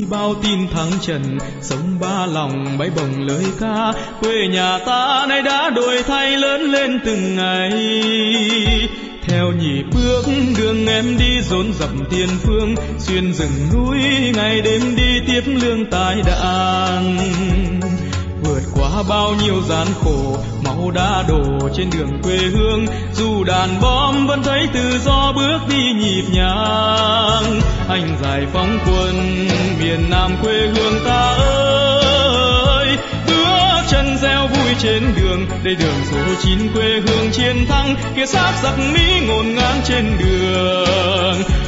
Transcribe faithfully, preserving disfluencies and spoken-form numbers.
bao tin thắng trần, sông Ba Lòng bay bồng lời ca. Quê nhà ta nay đã đổi thay lớn lên từng ngày, theo nhịp bước đường em đi dồn dập tiền phương, xuyên rừng núi ngày đêm đi tiếp lương tài đàn. Vượt qua bao nhiêu gian khổ, máu đã đổ trên đường quê hương, dù đàn bom vẫn thấy tự do bước đi nhịp nhàng. Anh giải phóng quân miền Nam quê hương ta ơi, bước chân reo vui trên đường, đây đường số chín quê hương chiến thắng, kia xác giặc Mỹ ngổn ngang trên đường.